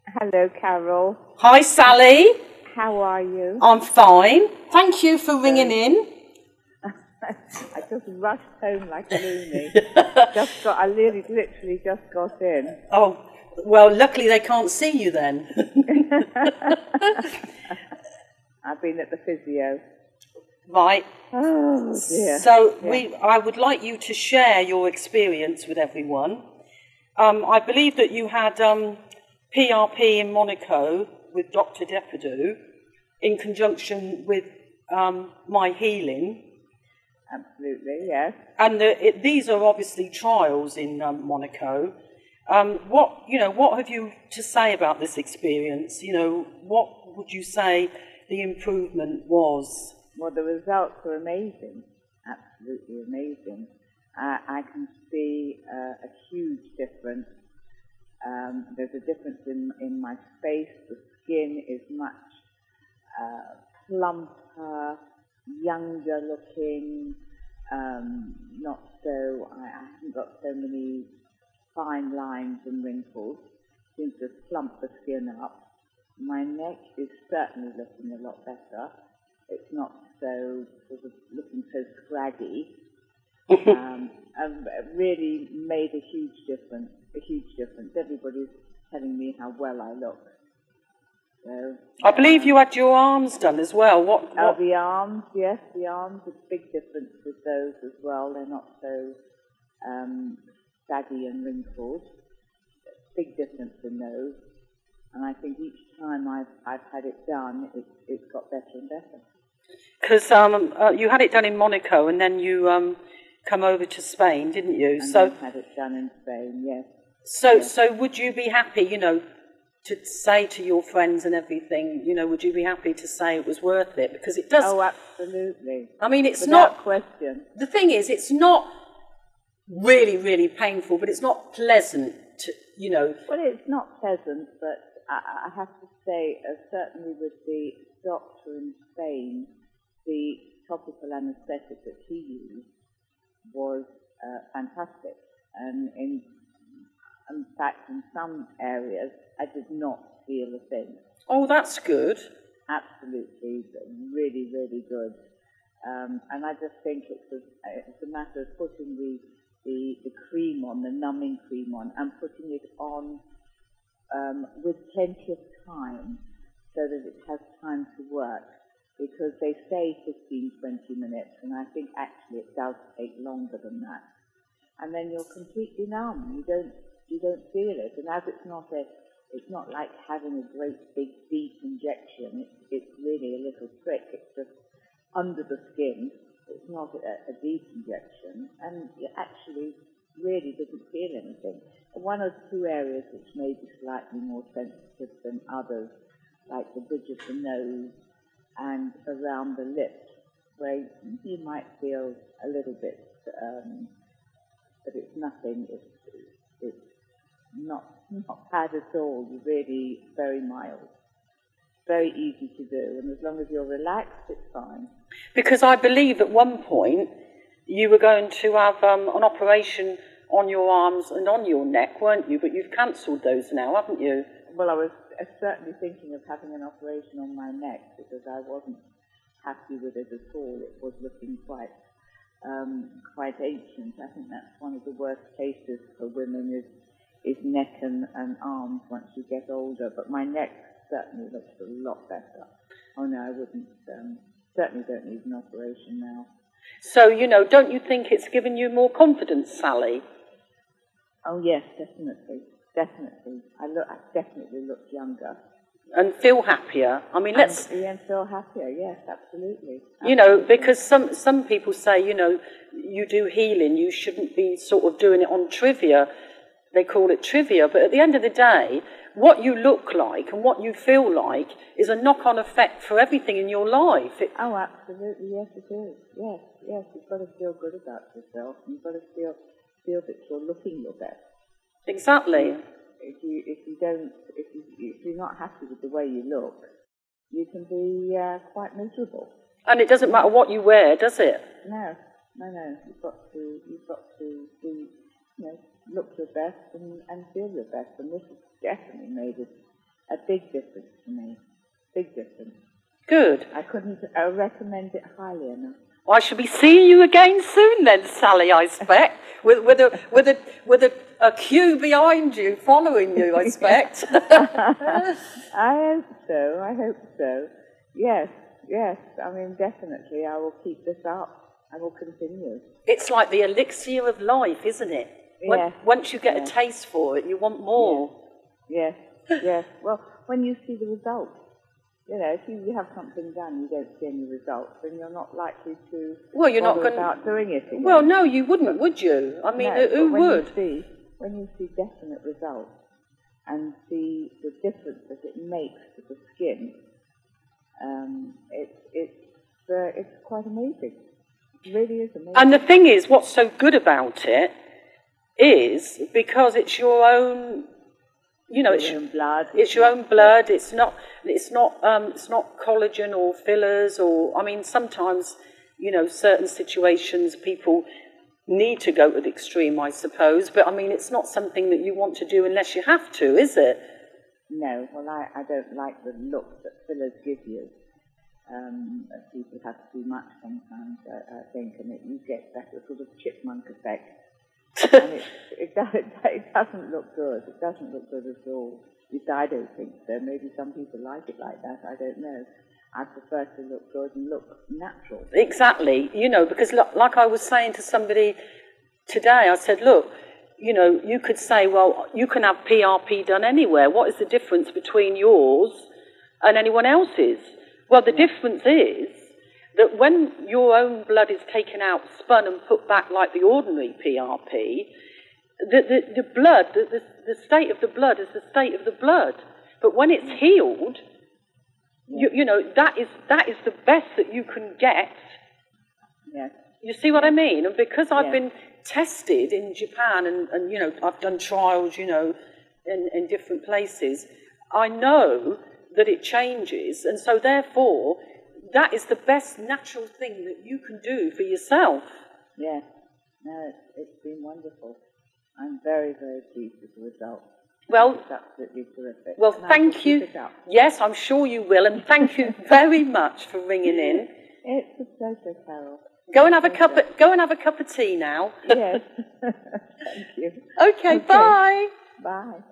Hello, Carol. Hi, Sally. How are you? I'm fine. Thank you for ringing in. I just rushed home like a loony. I literally just got in. Oh, well, luckily they can't see you then. I've been at the physio. Right. Oh, dear. So Yeah. I would like you to share your experience with everyone. I believe that you had PRP in Monaco with Dr. Depedu in conjunction with My Healing. Absolutely, yes. And these are obviously trials in Monaco. What have you to say about this experience? What would you say the improvement was? Well, the results are amazing. Absolutely amazing. I can see a huge difference. There's a difference in my face. The skin is much plumper, younger looking, not so, I haven't got so many fine lines and wrinkles. Seems to plump the skin up. My neck is certainly looking a lot better. It's not so sort of looking so scraggy. I've really made a huge difference. Everybody's telling me how well I look. So, I believe you had your arms done as well. What? The arms, yes, the arms, a big difference with those as well. They're not so saggy and wrinkled. Big difference in those. And I think each time I've had it done, it's got better and better. Because you had it done in Monaco, and then you come over to Spain, didn't you? And I had it done in Spain, yes. So would you be happy, to say to your friends and everything, would you be happy to say it was worth it? Because it does. Oh, absolutely. I mean, it's Without not question. The thing is, it's not really, really painful, but it's not pleasant. Well, it's not pleasant, but I have to say, certainly with the doctor in Spain, the topical anaesthetic that he used was fantastic. And in fact, in some areas, I did not feel a thing. Oh, that's good. Absolutely, really, really good. And I just think it's a matter of putting the cream on, the numbing cream on, and putting it on with plenty of time so that it has time to work. Because they say 15-20 minutes, and I think actually it does take longer than that. And then you're completely numb. You don't feel it. And as it's not like having a great big deep injection. It's really a little trick. It's just under the skin. It's not a deep injection, and you actually really didn't feel anything. One or two areas which may be slightly more sensitive than others, like the bridge of the nose and around the lips, where you might feel a little bit, but it's nothing. It's not bad at all. You're really very mild. Very easy to do, and as long as you're relaxed, it's fine. Because I believe at one point you were going to have an operation on your arms and on your neck, weren't you? But you've cancelled those now, haven't you? Well, I was certainly thinking of having an operation on my neck because I wasn't happy with it at all. It was looking quite ancient. I think that's one of the worst cases for women is neck and arms once you get older. But my neck certainly looks a lot better. Oh no, I wouldn't, certainly don't need an operation now. So, don't you think it's given you more confidence, Sally? Oh yes, definitely. I definitely look younger. And feel happier. I mean, And feel happier, yes, absolutely. Because some people say, you do healing, you shouldn't be sort of doing it on trivia. They call it trivia, but at the end of the day, what you look like and what you feel like is a knock-on effect for everything in your life. Oh, absolutely, yes, it is. Yes, you've got to feel good about yourself. You've got to feel that you're looking your best. Exactly. If you're not happy with the way you look, you can be quite miserable. And it doesn't matter what you wear, does it? No. You've got to be, look your best and feel your best. And this has definitely made big difference to me. Big difference. Good. I recommend it highly enough. I shall be seeing you again soon then, Sally, I expect, with a queue behind you, following you, I expect. I hope so. Yes. I mean, definitely, I will keep this up. I will continue. It's like the elixir of life, isn't it? Yes. Once you get a taste for it, you want more. Yes. Well, when you see the results, if you have something done, you don't see any results, then you're not likely to bother about doing it again. Well, no, you wouldn't, would you? I mean, who would? When you see definite results and see the difference that it makes to the skin, it's quite amazing. It really is amazing. And the thing is, what's so good about it is because it's your own. It's your own blood. It's your own blood. It's not collagen or fillers or. I mean, sometimes certain situations people need to go to the extreme, I suppose. But I mean, it's not something that you want to do unless you have to, is it? No. Well, I don't like the look that fillers give you. People have too much sometimes, I think, and you get that sort of chipmunk effect. And it doesn't look good. It doesn't look good at all. At least I don't think so. Maybe some people like it like that. I don't know. I prefer to look good and look natural. Exactly. Because like I was saying to somebody today, I said, look, you could say, well, you can have PRP done anywhere. What is the difference between yours and anyone else's? Well, the difference is that when your own blood is taken out, spun and put back like the ordinary PRP, the blood, the state of the blood is the state of the blood. But when it's healed, that is the best that you can get. Yes. You see what I mean? And because I've been tested in Japan and I've done trials, in different places, I know that it changes, and so therefore that is the best natural thing that you can do for yourself. Yes. No, it's been wonderful. I'm very, very pleased with the result. Well, it's absolutely terrific. Well, thank you. Yes, I'm sure you will, and thank you very much for ringing in. It's a pleasure, Carol. Go and have a cup of tea now. Yes. Thank you. Okay, bye. Bye.